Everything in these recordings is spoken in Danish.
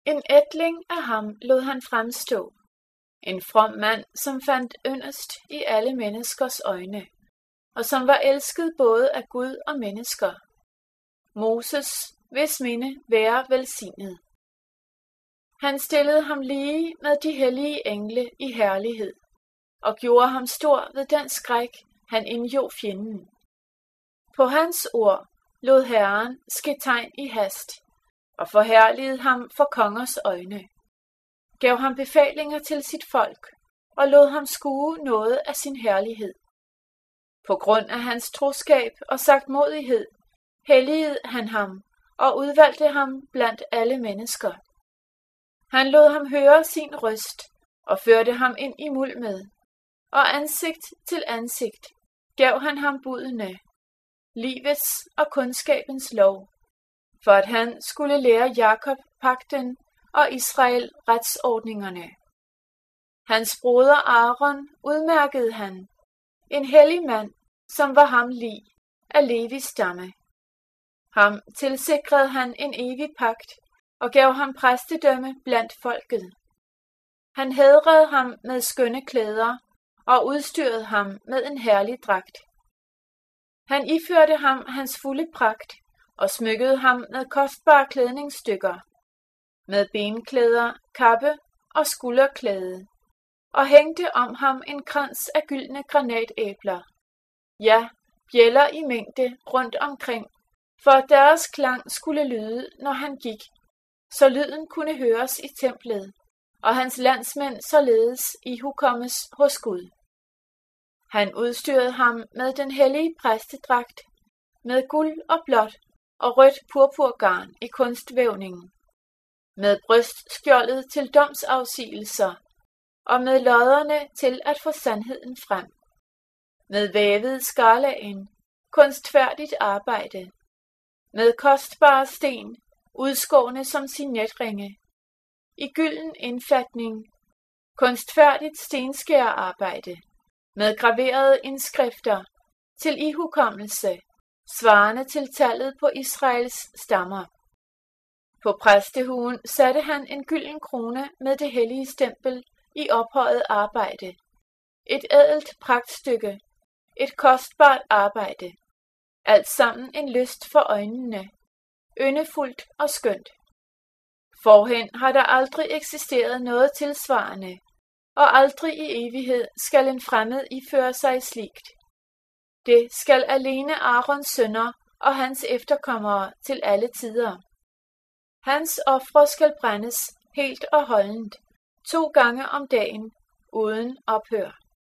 En ætling af ham lod han fremstå, en from mand, som fandt yndest i alle menneskers øjne, og som var elsket både af Gud og mennesker. Moses, hvis minde være velsignet. Han stillede ham lige med de hellige engle i herlighed, og gjorde ham stor ved den skræk, han indjog fjenden. På hans ord lod Herren ske tegn i hast, og forherligede ham for kongers øjne, gav ham befalinger til sit folk, og lod ham skue noget af sin herlighed. På grund af hans troskab og sagtmodighed helligede han ham og udvalgte ham blandt alle mennesker. Han lod ham høre sin røst og førte ham ind i mulmet, og ansigt til ansigt gav han ham budene, livets og kundskabens lov, for at han skulle lære Jakob pagten og Israel retsordningerne. Hans broder Aaron udmærkede han, en hellig mand, som var ham lig, af Levis stamme. Ham tilsikrede han en evig pagt og gav ham præstedømme blandt folket. Han hædrede ham med skønne klæder og udstyrede ham med en herlig dragt. Han iførte ham hans fulde pragt og smykkede ham med kostbare klædningsstykker, med benklæder, kappe og skulderklæde, og hængte om ham en krans af gyldne granatæbler, ja, bjælder i mængde rundt omkring, for at deres klang skulle lyde, når han gik, så lyden kunne høres i templet, og hans landsmænd således ihukommes hos Gud. Han udstyrede ham med den hellige præstedragt, med guld og blåt og rødt purpurgarn i kunstvævningen, med brystskjoldet til domsafsigelser, og med lodderne til at få sandheden frem, med vævet skarlagen, kunstfærdigt arbejde, med kostbare sten, udskårne som signetringe, i gylden indfatning, kunstfærdigt stenskærerarbejde, med graverede indskrifter, til ihukommelse, svarende til tallet på Israels stammer. På præstehuen satte han en gylden krone med det hellige stempel i ophøjet arbejde, et ædelt pragtstykke, et kostbart arbejde, alt sammen en lyst for øjnene, yndefuldt og skønt. Forhen har der aldrig eksisteret noget tilsvarende, og aldrig i evighed skal en fremmed iføre sig slikt. Det skal alene Aarons sønner og hans efterkommere til alle tider. Hans ofre skal brændes helt og holdent, 2 gange om dagen, uden ophør.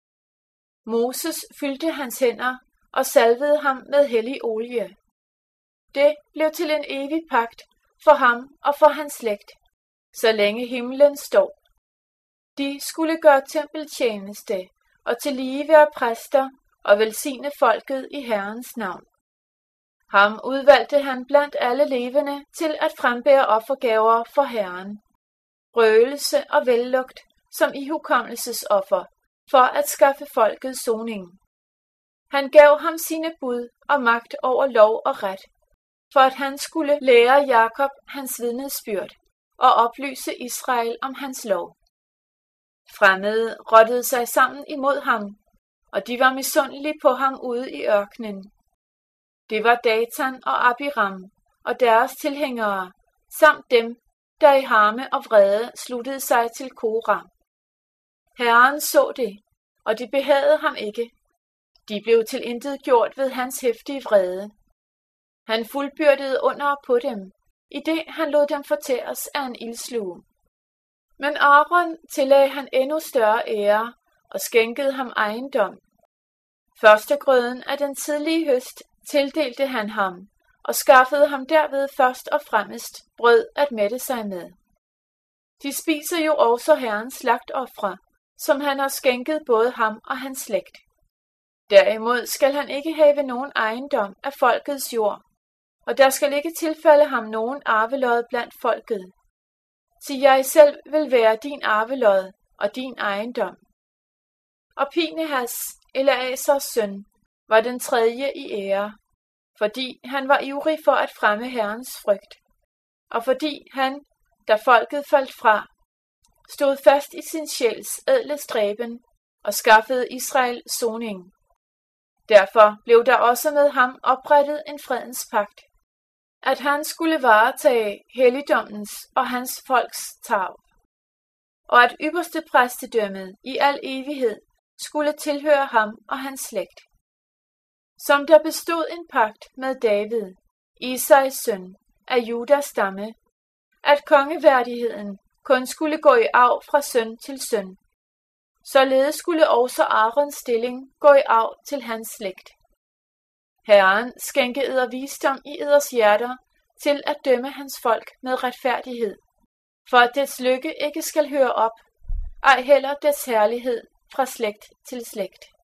Moses fyldte hans hænder og salvede ham med hellig olie. Det blev til en evig pagt for ham og for hans slægt, så længe himlen står. De skulle gøre tempeltjeneste og tillige være præster og velsigne folket i Herrens navn. Ham udvalgte han blandt alle levende til at frembære offergaver for Herren, røgelse og vellugt som ihukommelsesoffer, for at skaffe folket soning. Han gav ham sine bud og magt over lov og ret, for at han skulle lære Jakob hans vidnesbyrd og oplyse Israel om hans lov. Fremmede rottede sig sammen imod ham, og de var misundelige på ham ude i ørkenen. Det var Datan og Abiram og deres tilhængere, samt dem, der i harme og vrede sluttede sig til Kora. Herren så det, og det behagede ham ikke. De blev tilintetgjort ved hans heftige vrede. Han fuldbyrdede under på dem, idet han lod dem fortæres af en ildslue. Men Aaron tillagde han endnu større ære og skænkede ham ejendom. Førstegrøden af den tidlige høst tildelte han ham, og skaffede ham derved først og fremmest brød at mætte sig med. De spiser jo også Herrens slagtofre, som han har skænket både ham og hans slægt. Derimod skal han ikke have nogen ejendom af folkets jord, og der skal ikke tilfalde ham nogen arvelod blandt folket. Så jeg selv vil være din arvelod og din ejendom. Og Pinehas, Eleasars søn, var den 3. i ære, fordi han var ivrig for at fremme Herrens frygt, og fordi han, da folket faldt fra, stod fast i sin sjæls ædle stræben og skaffede Israel soning. Derfor blev der også med ham oprettet en fredens pagt, at han skulle varetage helligdommens og hans folks tarv, og at ypperste præstedømmet i al evighed skulle tilhøre ham og hans slægt. Som der bestod en pagt med David, Isais søn, af Judas stamme, at kongeværdigheden kun skulle gå i arv fra søn til søn. Således skulle også Aarons stilling gå i arv til hans slægt. Herren skænke eder visdom i eders hjerter til at dømme hans folk med retfærdighed, for at dets lykke ikke skal høre op, ej heller dets herlighed fra slægt til slægt.